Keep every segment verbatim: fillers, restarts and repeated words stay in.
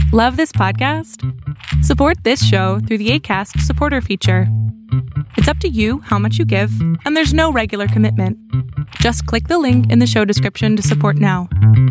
Love this podcast? Support this show through the Acast supporter feature. It's up to you how much you give, and there's no regular commitment. Just click the link in the show description to support now.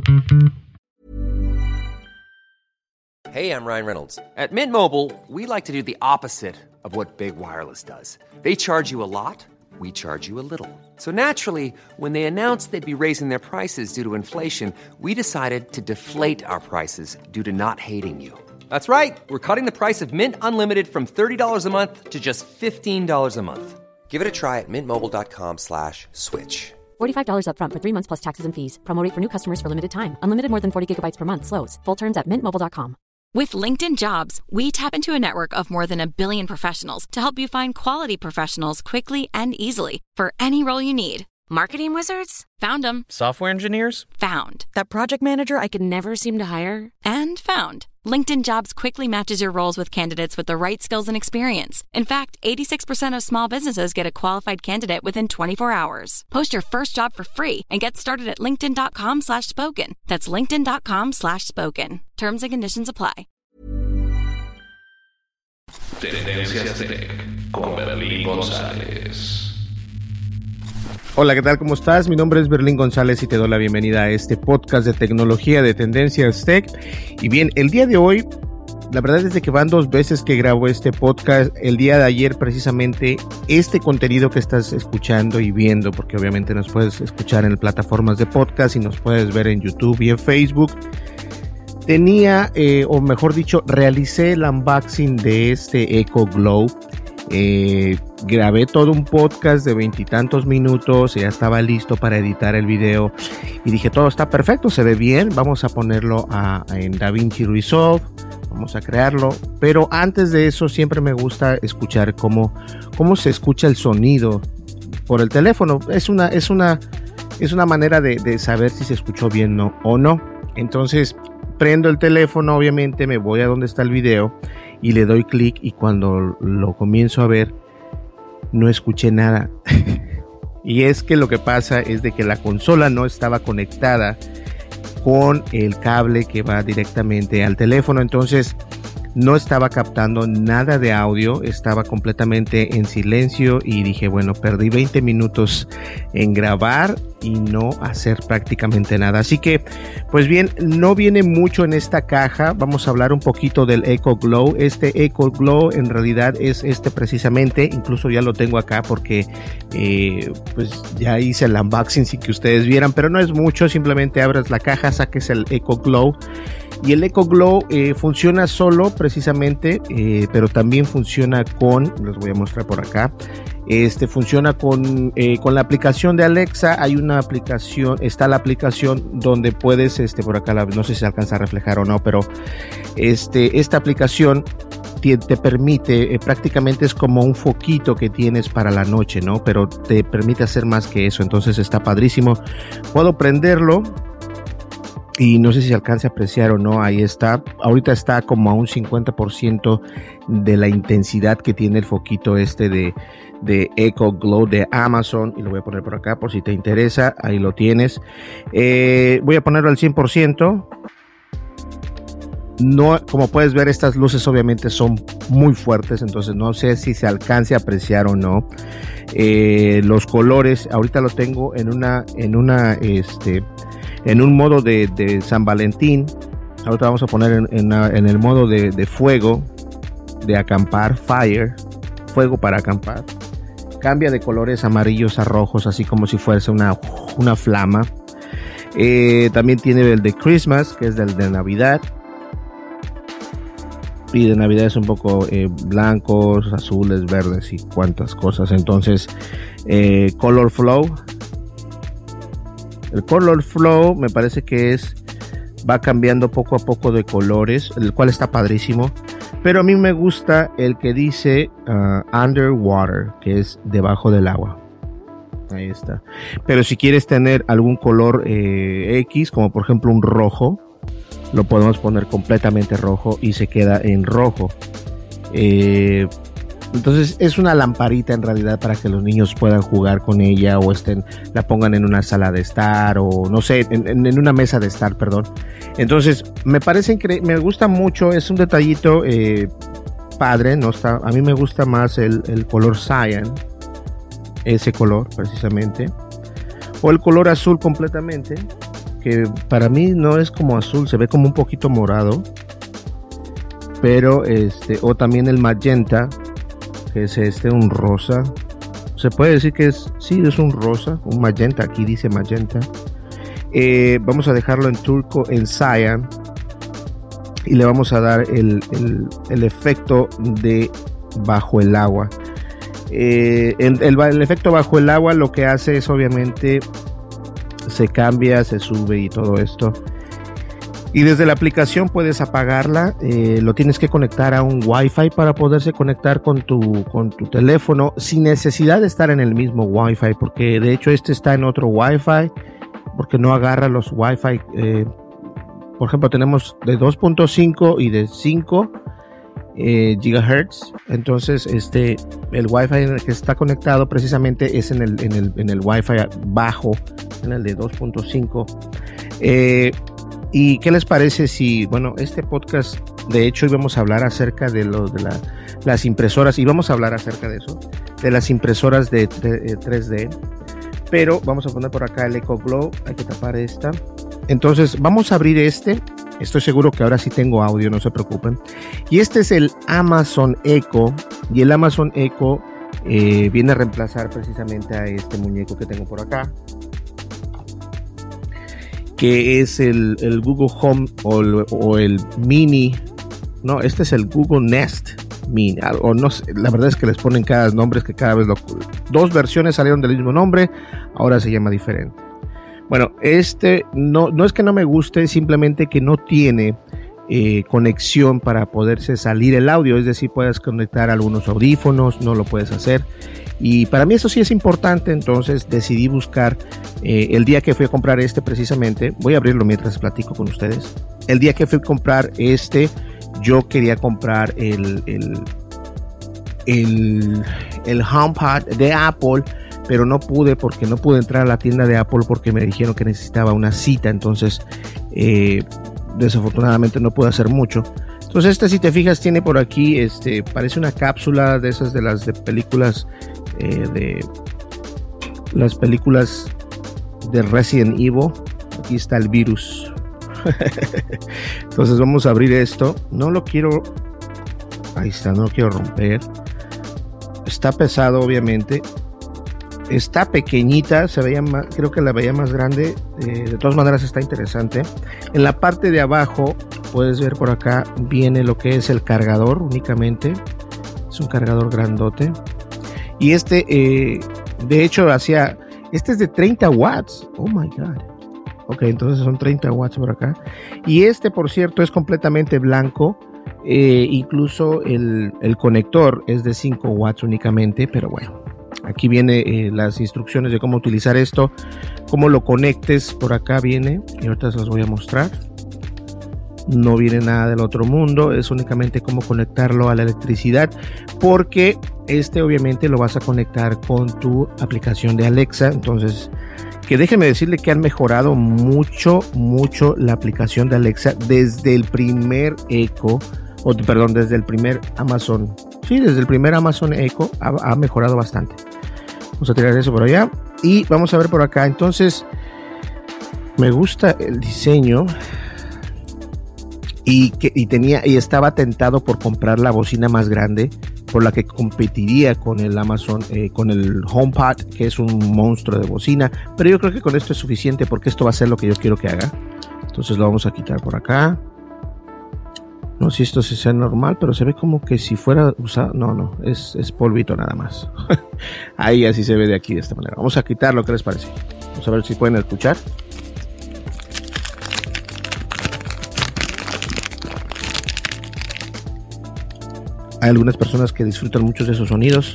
Hey, I'm Ryan Reynolds. At Mint Mobile, we like to do the opposite of what Big Wireless does. They charge you a lot, we charge you a little. So naturally, when they announced they'd be raising their prices due to inflation, we decided to deflate our prices due to not hating you. That's right. We're cutting the price of Mint Unlimited from thirty dollars a month to just fifteen dollars a month. Give it a try at mintmobile.com slash switch. forty-five dollars up front for three months plus taxes and fees. Promo rate for new customers for limited time. Unlimited more than forty gigabytes per month. Slows full terms at mint mobile dot com. With LinkedIn Jobs, we tap into a network of more than a billion professionals to help you find quality professionals quickly and easily for any role you need. Marketing wizards? Found them. Software engineers? Found. That project manager I could never seem to hire? And found. LinkedIn Jobs quickly matches your roles with candidates with the right skills and experience. In fact, eighty-six percent of small businesses get a qualified candidate within twenty-four hours. Post your first job for free and get started at linkedin.com slash spoken. That's linkedin.com slash spoken. Terms and conditions apply. Tendencias Tech con Berlín González. Hola, ¿qué tal? ¿Cómo estás? Mi nombre es Berlín González y te doy la bienvenida a este podcast de tecnología de Tendencias Tech. Y bien, el día de hoy, la verdad es de que van dos veces que grabo este podcast. El día de ayer, precisamente, este contenido que estás escuchando y viendo, porque obviamente nos puedes escuchar en plataformas de podcast y nos puedes ver en YouTube y en Facebook. Tenía, eh, o mejor dicho, realicé el unboxing de este Echo Glow. Eh, grabé todo un podcast de veintitantos minutos, ya estaba listo para editar el video y dije, todo está perfecto, se ve bien, vamos a ponerlo a, a, en DaVinci Resolve, vamos a crearlo, pero antes de eso siempre me gusta escuchar cómo, cómo se escucha el sonido por el teléfono. Es una, es una, es una manera de, de saber si se escuchó bien no, o no. Entonces prendo el teléfono, obviamente me voy a donde está el video y le doy clic, y cuando lo comienzo a ver no escuché nada. Y es que lo que pasa es de que la consola no estaba conectada con el cable que va directamente al teléfono, entonces no estaba captando nada de audio, estaba completamente en silencio y dije, bueno, perdí veinte minutos en grabar y no hacer prácticamente nada. Así que, pues bien, no viene mucho en esta caja. Vamos a hablar un poquito del Echo Glow. Este Echo Glow en realidad es este precisamente, incluso ya lo tengo acá porque eh, pues ya hice el unboxing sin que ustedes vieran, pero no es mucho, simplemente abres la caja, saques el Echo Glow. Y el Echo Glow eh, funciona solo precisamente, eh, pero también funciona con, les voy a mostrar por acá, este funciona con, eh, con la aplicación de Alexa. Hay una aplicación, está la aplicación donde puedes, este por acá, la, no sé si se alcanza a reflejar o no, pero este, esta aplicación te, te permite, eh, prácticamente es como un foquito que tienes para la noche, ¿no? Pero te permite hacer más que eso, entonces está padrísimo. Puedo prenderlo. Y no sé si se alcanza a apreciar o no, ahí está. Ahorita está como a un cincuenta por ciento de la intensidad que tiene el foquito este de, de Echo Glow de Amazon. Y lo voy a poner por acá por si te interesa. Ahí lo tienes. Eh, voy a ponerlo al cien por ciento. No, como puedes ver, estas luces obviamente son muy fuertes, entonces no sé si se alcance a apreciar o no. Eh, los colores, ahorita lo tengo en una, en una, este... en un modo de, de San Valentín. Ahorita vamos a poner en, en, en el modo de, de fuego, de acampar, fire, fuego para acampar. Cambia de colores amarillos a rojos, así como si fuese una, una flama. Eh, también tiene el de Christmas, que es del de Navidad. Y de Navidad es un poco eh, blancos, azules, verdes y cuantas cosas. Entonces, eh, Color Flow. El Color Flow me parece que es va cambiando poco a poco de colores, el cual está padrísimo, pero a mí me gusta el que dice uh, Underwater, que es debajo del agua. Ahí está. Pero si quieres tener algún color eh, X, como por ejemplo un rojo, lo podemos poner completamente rojo y se queda en rojo. Eh, Entonces es una lamparita en realidad para que los niños puedan jugar con ella o estén, la pongan en una sala de estar o no sé, en, en, en una mesa de estar, perdón. Entonces me parece increíble, me gusta mucho, es un detallito eh, padre, no está, a mí me gusta más el, el color cyan, ese color precisamente, o el color azul completamente, que para mí no es como azul, se ve como un poquito morado, pero este, o también el magenta, que es este, un rosa, se puede decir que es, sí, es un rosa, un magenta, aquí dice magenta. Eh, vamos a dejarlo en turco, en cyan, y le vamos a dar el, el, el efecto de bajo el agua. Eh, el, el, el efecto bajo el agua lo que hace es obviamente se cambia, se sube y todo esto, y desde la aplicación puedes apagarla. Eh, lo tienes que conectar a un Wi-Fi para poderse conectar con tu, con tu teléfono sin necesidad de estar en el mismo Wi-Fi, porque de hecho este está en otro Wi-Fi porque no agarra los Wi-Fi. Eh, por ejemplo, tenemos de dos punto cinco y de cinco eh, gigahertz. Entonces este el Wi-Fi en el que está conectado precisamente es en el, en el, en el Wi-Fi bajo, en el de dos punto cinco. eh, ¿Y qué les parece si, bueno, este podcast, de hecho íbamos a hablar acerca de, lo, de la, las impresoras, y vamos a hablar acerca de eso, de las impresoras de, de tres D, pero vamos a poner por acá el Echo Glow, hay que tapar esta. Entonces vamos a abrir este, estoy seguro que ahora sí tengo audio, no se preocupen, y este es el Amazon Echo, y el Amazon Echo eh, viene a reemplazar precisamente a este muñeco que tengo por acá, que es el, el Google Home o el, o el Mini, no, este es el Google Nest Mini, o no sé, la verdad es que les ponen cada nombre, que cada vez lo, dos versiones salieron del mismo nombre, ahora se llama diferente. Bueno, este no, no es que no me guste, simplemente que no tiene eh, conexión para poderse salir el audio, es decir, puedes conectar algunos audífonos, no lo puedes hacer. Y para mí eso sí es importante, entonces decidí buscar eh, el día que fui a comprar este precisamente, voy a abrirlo mientras platico con ustedes. El día que fui a comprar este, yo quería comprar el, el, el, el HomePod de Apple, pero no pude porque no pude entrar a la tienda de Apple porque me dijeron que necesitaba una cita, entonces eh, desafortunadamente no pude hacer mucho. Entonces este, si te fijas, tiene por aquí, este, parece una cápsula de esas de las de películas, eh, de las películas de Resident Evil. Aquí está el virus. Entonces vamos a abrir esto. No lo quiero, ahí está, no lo quiero romper. Está pesado, obviamente. Está pequeñita, se veía más, creo que la veía más grande. Eh, de todas maneras está interesante. En la parte de abajo puedes ver por acá viene lo que es el cargador únicamente. Es un cargador grandote. Y este, eh, de hecho, hacía, este es de treinta watts. Oh my god. Ok, entonces son treinta watts por acá. Y este, por cierto, es completamente blanco. Eh, incluso el, el conector es de cinco watts únicamente, pero bueno. Aquí viene eh, las instrucciones de cómo utilizar esto, cómo lo conectes. Por acá viene, y ahorita se los voy a mostrar. No viene nada del otro mundo, es únicamente cómo conectarlo a la electricidad, porque este obviamente lo vas a conectar con tu aplicación de Alexa. Entonces, que déjenme decirle que han mejorado mucho, mucho la aplicación de Alexa desde el primer Echo, o perdón, desde el primer Amazon. Sí, desde el primer Amazon Echo ha, ha mejorado bastante. Vamos a tirar eso por allá y vamos a ver por acá. Entonces, me gusta el diseño. Y, que, y tenía y estaba tentado por comprar la bocina más grande, por la que competiría con el Amazon, eh, con el HomePod, que es un monstruo de bocina, pero yo creo que con esto es suficiente porque esto va a ser lo que yo quiero que haga. Entonces lo vamos a quitar por acá. No sé si esto se sea normal, pero se ve como que si fuera usado. No, no, es, es polvito nada más. Ahí así se ve de aquí, de esta manera. Vamos a quitarlo, ¿qué les parece? Vamos a ver si pueden escuchar. Hay algunas personas que disfrutan mucho de esos sonidos.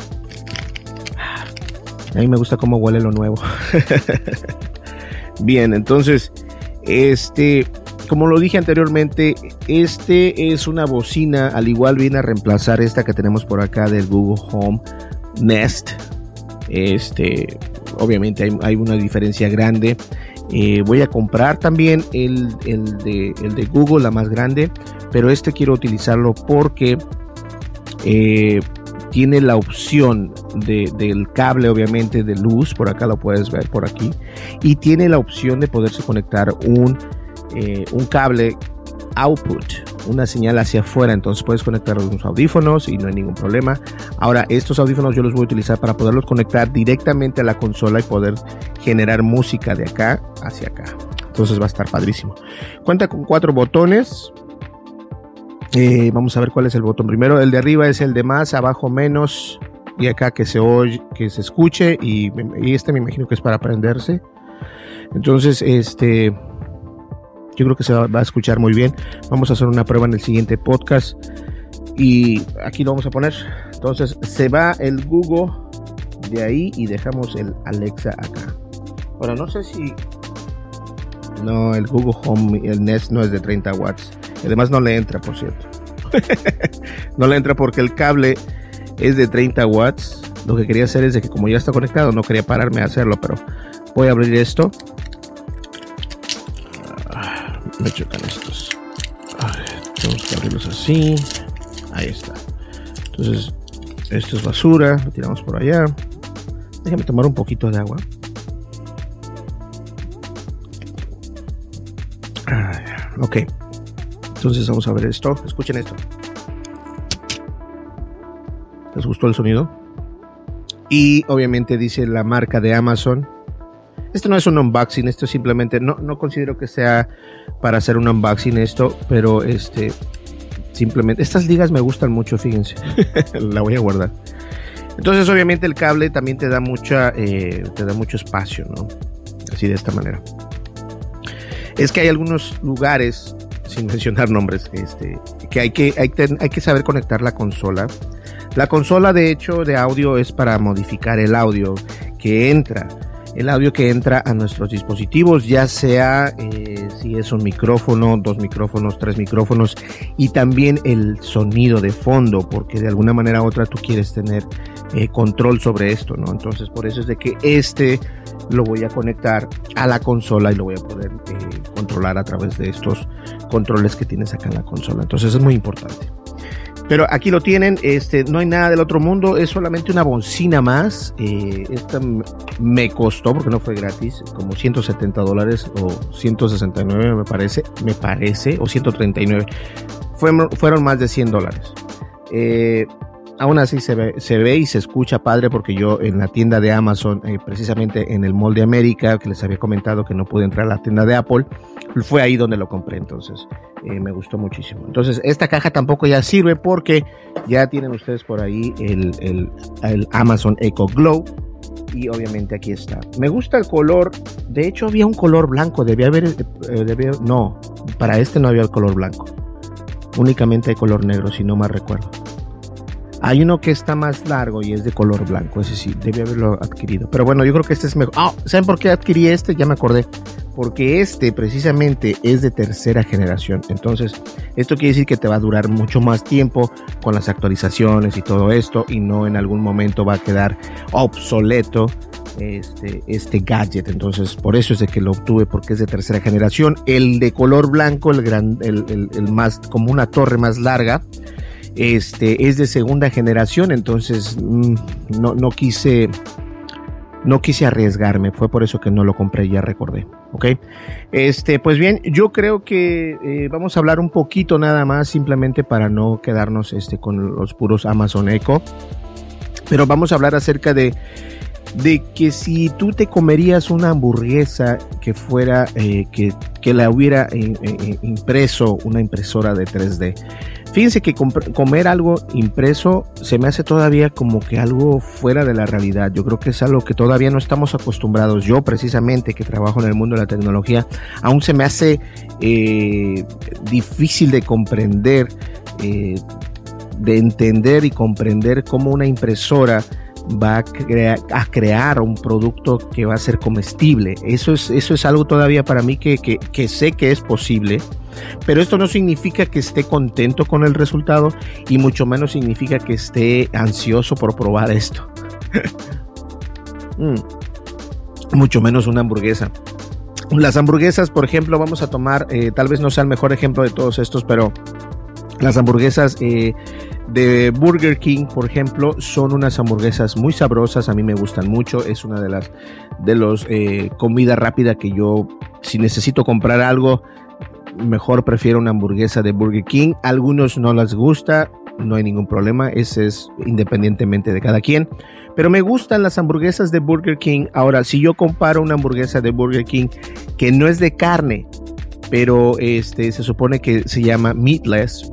A mí me gusta cómo huele lo nuevo. Bien, entonces, este, como lo dije anteriormente, este es una bocina, al igual viene a reemplazar esta que tenemos por acá del Google Home Nest. Este, obviamente hay, hay una diferencia grande. Eh, voy a comprar también el, el, de, el de Google, la más grande, pero este quiero utilizarlo porque eh, tiene la opción de, del cable, obviamente, de luz. Por acá lo puedes ver, por aquí. Y tiene la opción de poderse conectar un, eh, un cable output, una señal hacia afuera. Entonces puedes conectar unos audífonos y no hay ningún problema. Ahora, estos audífonos yo los voy a utilizar para poderlos conectar directamente a la consola y poder generar música de acá hacia acá. Entonces va a estar padrísimo. Cuenta con cuatro botones. Eh, vamos a ver cuál es el botón primero. El de arriba es el de más, abajo menos, y acá que se oye, que se escuche, y, y este me imagino que es para prenderse. Entonces, este, yo creo que se va, va a escuchar muy bien. Vamos a hacer una prueba en el siguiente podcast y aquí lo vamos a poner. Entonces se va el Google de ahí y dejamos el Alexa acá. Ahora no sé si no, el Google Home, el Nest no es de treinta watts. Además no le entra, por cierto. No le entra porque el cable es de treinta watts. Lo que quería hacer es de que como ya está conectado, no quería pararme a hacerlo, pero voy a abrir esto. Ah, me chocan estos. A ver, tenemos que abrirlos así. Ahí está. Entonces, esto es basura. Lo tiramos por allá. Déjame tomar un poquito de agua. Ah, ok. Entonces vamos a ver esto. Escuchen esto. ¿Les gustó el sonido? Y obviamente dice la marca de Amazon. Esto no es un unboxing, esto simplemente no, no considero que sea para hacer un unboxing esto, pero este simplemente estas ligas me gustan mucho, fíjense. La voy a guardar. Entonces obviamente el cable también te da mucha eh, te da mucho espacio, ¿no? Así de esta manera. Es que hay algunos lugares, sin mencionar nombres, este, que hay que, hay, que hay que saber conectar la consola. La consola, de hecho, de audio es para modificar el audio que entra. El audio que entra a nuestros dispositivos, ya sea eh, si es un micrófono, dos micrófonos, tres micrófonos, y también el sonido de fondo, porque de alguna manera u otra tú quieres tener eh, control sobre esto, ¿no? Entonces por eso es de que este lo voy a conectar a la consola y lo voy a poder eh, controlar a través de estos controles que tienes acá en la consola. Entonces es muy importante. Pero aquí lo tienen, este, no hay nada del otro mundo, es solamente una bocina más. Eh, esta me costó, porque no fue gratis, como ciento setenta dólares o ciento sesenta y nueve me parece, me parece, o ciento treinta y nueve. Fueron, fueron más de cien dólares. Eh, aún así se ve, se ve y se escucha padre, porque yo en la tienda de Amazon, eh, precisamente en el Mall de América, que les había comentado que no pude entrar a la tienda de Apple, fue ahí donde lo compré. Entonces eh, me gustó muchísimo. Entonces esta caja tampoco ya sirve, porque ya tienen ustedes por ahí el, el, el Amazon Echo Glow, y obviamente aquí está. Me gusta el color. De hecho había un color blanco, debía haber eh, debía, no, para este no había el color blanco, únicamente hay color negro, si no mal recuerdo. Hay uno que está más largo y es de color blanco, ese sí, debí haberlo adquirido. Pero bueno, yo creo que este es mejor. Ah, ¿saben por qué adquirí este? Ya me acordé. Porque este precisamente es de tercera generación. Entonces, esto quiere decir que te va a durar mucho más tiempo con las actualizaciones y todo esto, y no en algún momento va a quedar obsoleto este, este gadget. Entonces, por eso es de que lo obtuve, porque es de tercera generación. El de color blanco, el, gran, el, el, el más, como una torre más larga, este es de segunda generación. Entonces mmm, no, no quise no quise arriesgarme, fue por eso que no lo compré, ya recordé. Ok, este pues bien, yo creo que eh, vamos a hablar un poquito nada más, simplemente para no quedarnos este con los puros Amazon Echo, pero vamos a hablar acerca de de que si tú te comerías una hamburguesa que fuera eh, que, que la hubiera eh, eh, impreso una impresora de tres D. Fíjense que comer algo impreso se me hace todavía como que algo fuera de la realidad. Yo creo que es algo que todavía no estamos acostumbrados. Yo precisamente, que trabajo en el mundo de la tecnología, aún se me hace eh, difícil de comprender, eh, de entender y comprender cómo una impresora va a, crea- a crear un producto que va a ser comestible. Eso es, eso es algo todavía para mí que, que, que sé que es posible, pero esto no significa que esté contento con el resultado y mucho menos significa que esté ansioso por probar esto. mm. Mucho menos una hamburguesa. Las hamburguesas, por ejemplo, vamos a tomar, eh, tal vez no sea el mejor ejemplo de todos estos, pero las hamburguesas eh, de Burger King, por ejemplo, son unas hamburguesas muy sabrosas. A mí me gustan mucho. Es una de las de los eh, comida rápida que yo, si necesito comprar algo, mejor prefiero una hamburguesa de Burger King. A algunos no les gusta, no hay ningún problema. Ese es independientemente de cada quien. Pero me gustan las hamburguesas de Burger King. Ahora, si yo comparo una hamburguesa de Burger King que no es de carne, pero este se supone que se llama meatless,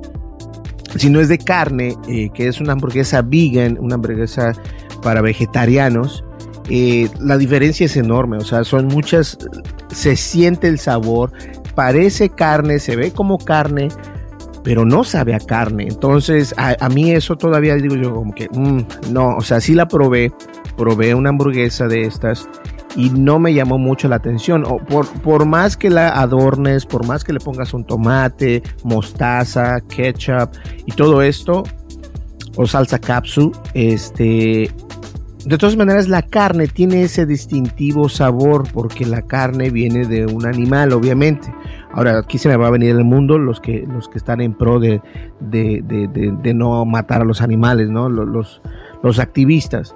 si no es de carne, eh, que es una hamburguesa vegan, una hamburguesa para vegetarianos, eh, la diferencia es enorme. O sea, son muchas, se siente el sabor, parece carne, se ve como carne, pero no sabe a carne. Entonces a, a mí eso todavía digo yo como que mmm, no, o sea, sí la probé, probé una hamburguesa de estas y no me llamó mucho la atención. O por, por más que la adornes, por más que le pongas un tomate, mostaza, ketchup y todo esto, o salsa capsu, este, de todas maneras la carne tiene ese distintivo sabor porque la carne viene de un animal, obviamente. Ahora, aquí se me va a venir el mundo los que, los que están en pro de, de, de, de, de no matar a los animales, ¿no? Los, los, los activistas.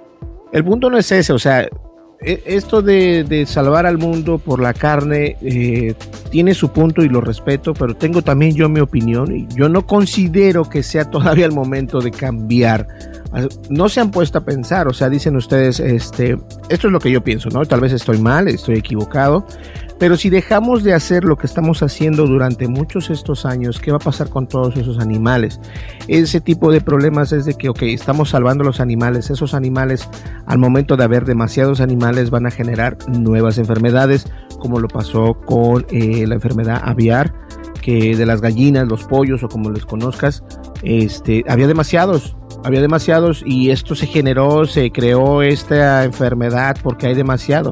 El punto no es ese, o sea, esto de, de salvar al mundo por la carne eh, tiene su punto y lo respeto, pero tengo también yo mi opinión y yo no considero que sea todavía el momento de cambiar. No se han puesto a pensar, o sea, dicen ustedes, este, esto es lo que yo pienso, ¿no? Tal vez estoy mal, estoy equivocado, pero si dejamos de hacer lo que estamos haciendo durante muchos estos años, ¿qué va a pasar con todos esos animales? Ese tipo de problemas es de que, ok, estamos salvando los animales, esos animales, al momento de haber demasiados animales, van a generar nuevas enfermedades, como lo pasó con eh, la enfermedad aviar, que de las gallinas, los pollos o como les conozcas, este, había demasiados, había demasiados y esto se generó, se creó esta enfermedad porque hay demasiado.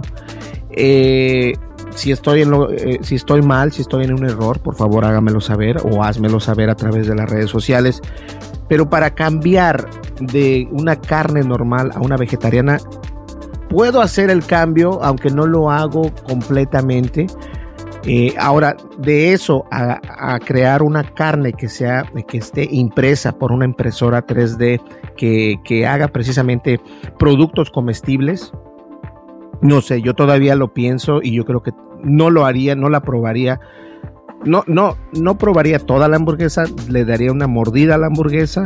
Eh, si estoy en lo, eh, si estoy mal, si estoy en un error, por favor hágamelo saber o házmelo saber a través de las redes sociales. Pero para cambiar de una carne normal a una vegetariana, puedo hacer el cambio, aunque no lo hago completamente. Eh, ahora, de eso a, a crear una carne que sea, que esté impresa por una impresora tres D que, que haga precisamente productos comestibles, no sé, yo todavía lo pienso y yo creo que no lo haría, no la probaría. No, no, no probaría toda la hamburguesa, le daría una mordida a la hamburguesa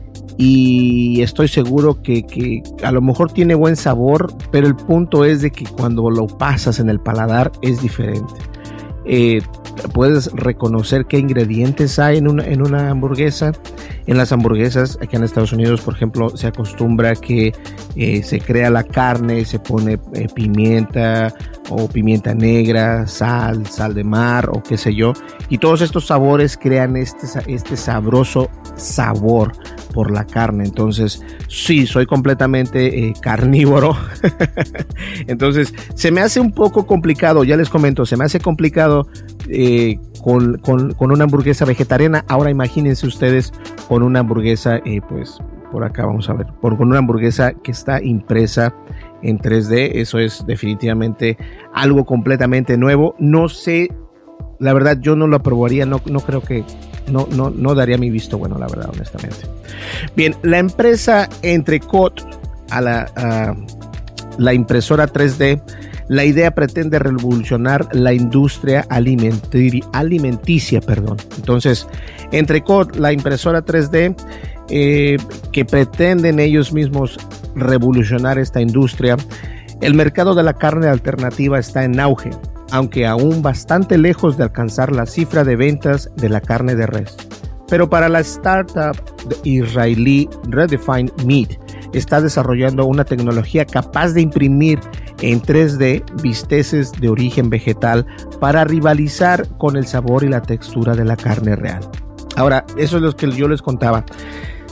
y estoy seguro que, que a lo mejor tiene buen sabor, pero el punto es de que cuando lo pasas en el paladar es diferente. Eh, puedes reconocer qué ingredientes hay en una, en una hamburguesa. En las hamburguesas aquí en Estados Unidos, por ejemplo, se acostumbra que eh, se crea la carne, se pone eh, pimienta o pimienta negra, sal, sal de mar o qué sé yo, y todos estos sabores crean este, este sabroso sabor por la carne. Entonces sí, soy completamente eh, carnívoro. Entonces se me hace un poco complicado, ya les comento, se me hace complicado eh, con, con, con una hamburguesa vegetariana. Ahora imagínense ustedes con una hamburguesa, eh, pues por acá vamos a ver, por, con una hamburguesa que está impresa en tres D. Eso es definitivamente algo completamente nuevo. No sé, la verdad yo no lo aprobaría, no, no creo que No, no, no daría mi visto bueno, la verdad, honestamente. Bien, la empresa Entrecot a la, a la impresora tres D, la idea pretende revolucionar la industria alimenti- alimenticia. Perdón. Entonces, Entrecot, la impresora tres D, eh, que pretenden ellos mismos revolucionar esta industria. El mercado de la carne alternativa está en auge, aunque aún bastante lejos de alcanzar la cifra de ventas de la carne de res. Pero para la startup israelí Redefine Meat, está desarrollando una tecnología capaz de imprimir en tres D bisteces de origen vegetal para rivalizar con el sabor y la textura de la carne real. Ahora, eso es lo que yo les contaba.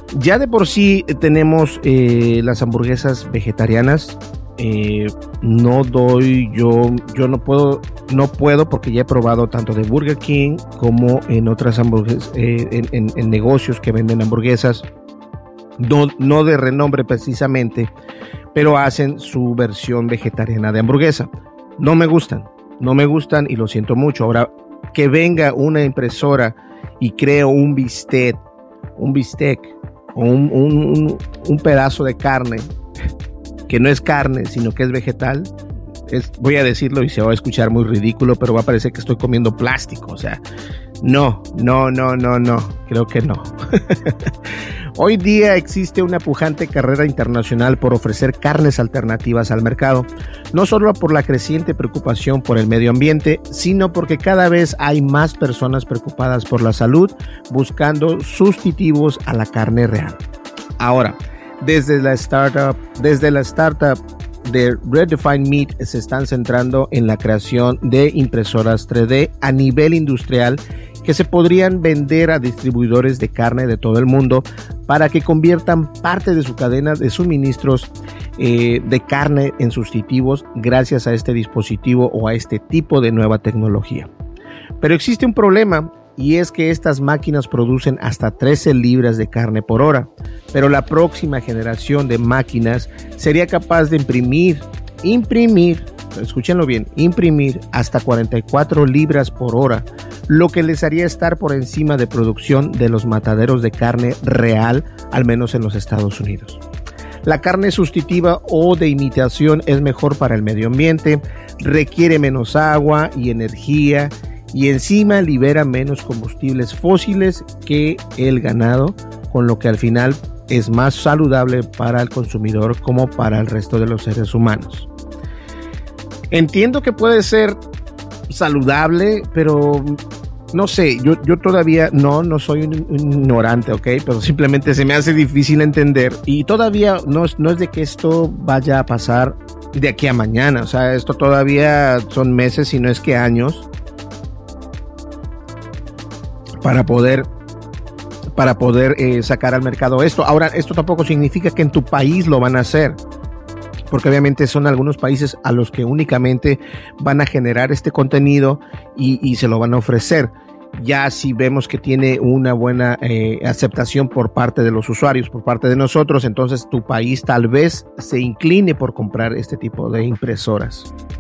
Ya de por sí tenemos eh, las hamburguesas vegetarianas. Eh, no doy, yo, yo no puedo, no puedo porque ya he probado tanto de Burger King como en otras hamburguesas, eh, en, en, en negocios que venden hamburguesas, no, no de renombre precisamente, pero hacen su versión vegetariana de hamburguesa. No me gustan, no me gustan y lo siento mucho. Ahora, que venga una impresora y cree un bistec, un bistec o un, un, un, un pedazo de carne que no es carne, sino que es vegetal, es, voy a decirlo y se va a escuchar muy ridículo, pero va a parecer que estoy comiendo plástico. O sea, no, no, no, no, no, creo que no. Hoy día existe una pujante carrera internacional por ofrecer carnes alternativas al mercado, no solo por la creciente preocupación por el medio ambiente, sino porque cada vez hay más personas preocupadas por la salud buscando sustitutivos a la carne real. Ahora, Desde la startup, desde la startup de Redefined Meat se están centrando en la creación de impresoras tres D a nivel industrial que se podrían vender a distribuidores de carne de todo el mundo para que conviertan parte de su cadena de suministros eh, de carne en sustitutivos gracias a este dispositivo o a este tipo de nueva tecnología. Pero existe un problema. Y es que estas máquinas producen hasta trece libras de carne por hora, pero la próxima generación de máquinas sería capaz de imprimir, imprimir, escúchenlo bien, imprimir hasta cuarenta y cuatro libras por hora, lo que les haría estar por encima de producción de los mataderos de carne real, al menos en los Estados Unidos. La carne sustitutiva o de imitación es mejor para el medio ambiente, requiere menos agua y energía, y encima libera menos combustibles fósiles que el ganado, con lo que al final es más saludable para el consumidor como para el resto de los seres humanos. Entiendo que puede ser saludable, pero no sé, yo, yo todavía no, no soy un, un ignorante, ¿ok? Pero simplemente se me hace difícil entender y todavía no, no es de que esto vaya a pasar de aquí a mañana, o sea, esto todavía son meses, si no es que años, para poder, para poder eh, sacar al mercado esto. Ahora, esto tampoco significa que en tu país lo van a hacer, porque obviamente son algunos países a los que únicamente van a generar este contenido y, y se lo van a ofrecer. Ya si vemos que tiene una buena eh, aceptación por parte de los usuarios, por parte de nosotros, entonces tu país tal vez se incline por comprar este tipo de impresoras.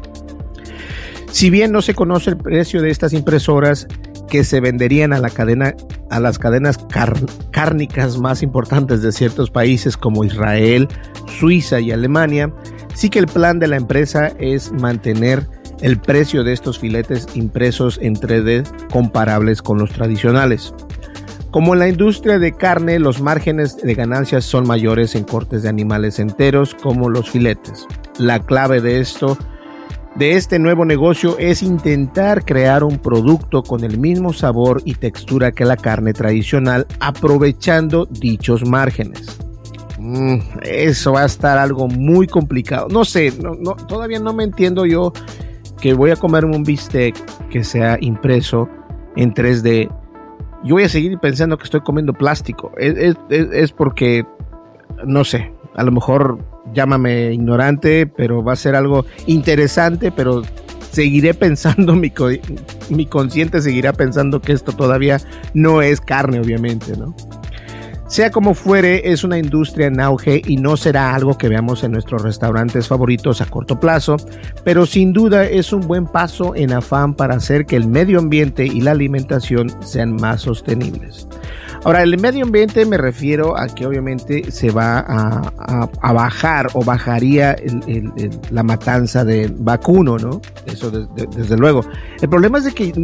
Si bien no se conoce el precio de estas impresoras que se venderían a la cadena, a las cadenas car- cárnicas más importantes de ciertos países como Israel, Suiza y Alemania, sí que el plan de la empresa es mantener el precio de estos filetes impresos en tres D comparables con los tradicionales. Como en la industria de carne, los márgenes de ganancias son mayores en cortes de animales enteros como los filetes. La clave de esto de este nuevo negocio es intentar crear un producto con el mismo sabor y textura que la carne tradicional, aprovechando dichos márgenes. Mm, eso va a estar algo muy complicado. No sé, no, no, todavía no me entiendo yo que voy a comerme un bistec que sea impreso en tres D. Yo voy a seguir pensando que estoy comiendo plástico. Es, es, es porque, no sé, a lo mejor llámame ignorante, pero va a ser algo interesante, pero seguiré pensando, mi, co- mi consciente seguirá pensando que esto todavía no es carne, obviamente, ¿no? Sea como fuere, es una industria en auge y no será algo que veamos en nuestros restaurantes favoritos a corto plazo, pero sin duda es un buen paso en afán para hacer que el medio ambiente y la alimentación sean más sostenibles. Ahora, el medio ambiente me refiero a que obviamente se va a, a, a bajar o bajaría el, el, el, la matanza de vacuno, ¿no? Eso de, de, desde luego. El problema es de que,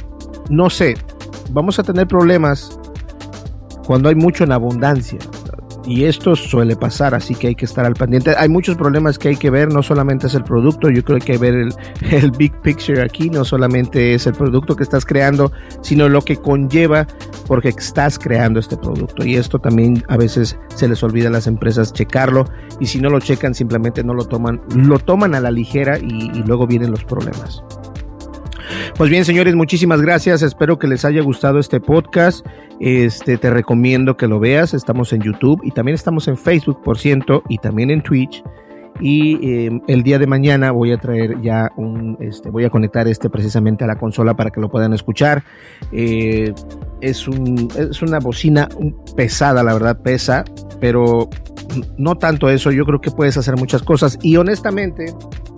no sé, vamos a tener problemas cuando hay mucho en abundancia, y esto suele pasar, así que hay que estar al pendiente. Hay muchos problemas que hay que ver, no solamente es el producto, yo creo que hay que ver el, el big picture aquí, no solamente es el producto que estás creando, sino lo que conlleva porque estás creando este producto, y esto también a veces se les olvida a las empresas checarlo, y si no lo checan simplemente no lo toman, lo toman a la ligera y, y luego vienen los problemas. Pues bien, señores, muchísimas gracias. Espero que les haya gustado este podcast. Este, te recomiendo que lo veas. Estamos en YouTube y también estamos en Facebook, por cierto, y también en Twitch. Y eh, el día de mañana voy a traer ya un, este, voy a conectar este precisamente a la consola para que lo puedan escuchar. Eh, es, un, es una bocina pesada, la verdad pesa, pero no tanto eso. Yo creo que puedes hacer muchas cosas y honestamente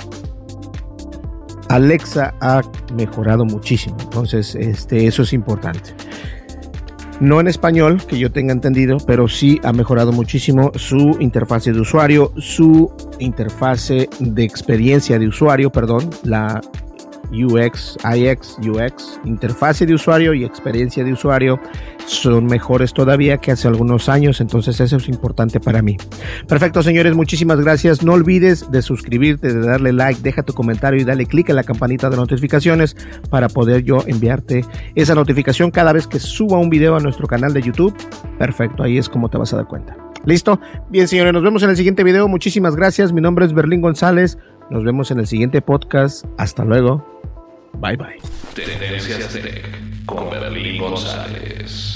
Alexa ha mejorado muchísimo. Entonces, este, eso es importante. No en español, que yo tenga entendido, pero sí ha mejorado muchísimo su interfase de usuario, su interfase de experiencia de usuario, perdón, la U X, I X, U X, interfase de usuario y experiencia de usuario son mejores todavía que hace algunos años, entonces eso es importante para mí. Perfecto, señores, muchísimas gracias. No olvides de suscribirte, de darle like, deja tu comentario y dale click en la campanita de notificaciones para poder yo enviarte esa notificación cada vez que suba un video a nuestro canal de YouTube. Perfecto, ahí es como te vas a dar cuenta. ¿Listo? Bien, señores, nos vemos en el siguiente video. Muchísimas gracias. Mi nombre es Berlín González. Nos vemos en el siguiente podcast. Hasta luego. Bye bye. Tendencias Tech con Berlín González.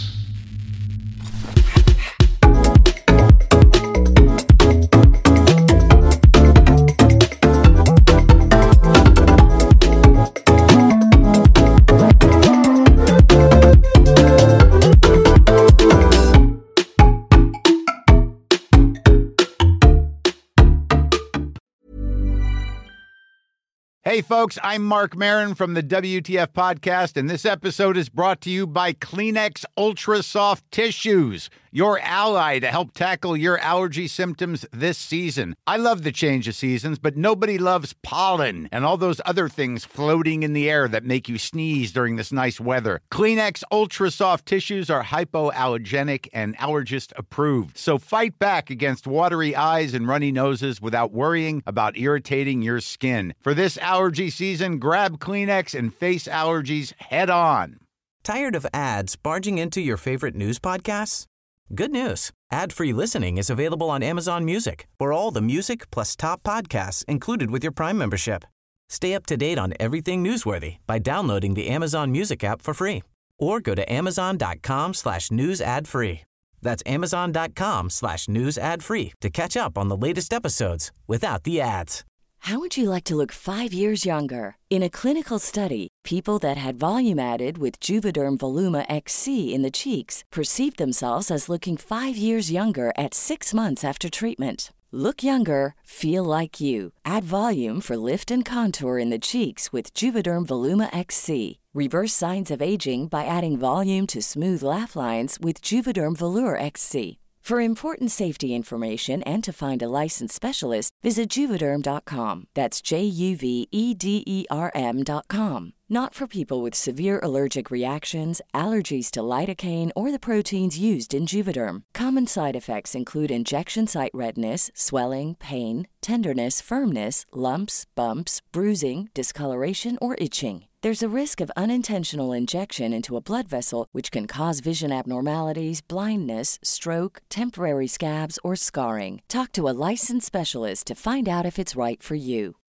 Hey, folks, I'm Mark Maron from the W T F Podcast, and this episode is brought to you by Kleenex Ultra Soft Tissues, your ally to help tackle your allergy symptoms this season. I love the change of seasons, but nobody loves pollen and all those other things floating in the air that make you sneeze during this nice weather. Kleenex Ultra Soft Tissues are hypoallergenic and allergist approved, so fight back against watery eyes and runny noses without worrying about irritating your skin. For this allergy season, grab Kleenex and face allergies head on. Tired of ads barging into your favorite news podcasts? Good news. Ad-free listening is available on Amazon Music for all the music plus top podcasts included with your Prime membership. Stay up to date on everything newsworthy by downloading the Amazon Music app for free or go to amazon.com slash news ad free. That's amazon.com slash news ad free to catch up on the latest episodes without the ads. How would you like to look five years younger? In a clinical study, people that had volume added with Juvederm Voluma X C in the cheeks perceived themselves as looking five years younger at six months after treatment. Look younger, feel like you. Add volume for lift and contour in the cheeks with Juvederm Voluma X C. Reverse signs of aging by adding volume to smooth laugh lines with Juvederm Volure X C. For important safety information and to find a licensed specialist, visit Juvederm dot com. That's J U V E D E R M dot com. Not for people with severe allergic reactions, allergies to lidocaine, or the proteins used in Juvederm. Common side effects include injection site redness, swelling, pain, tenderness, firmness, lumps, bumps, bruising, discoloration, or itching. There's a risk of unintentional injection into a blood vessel, which can cause vision abnormalities, blindness, stroke, temporary scabs, or scarring. Talk to a licensed specialist to find out if it's right for you.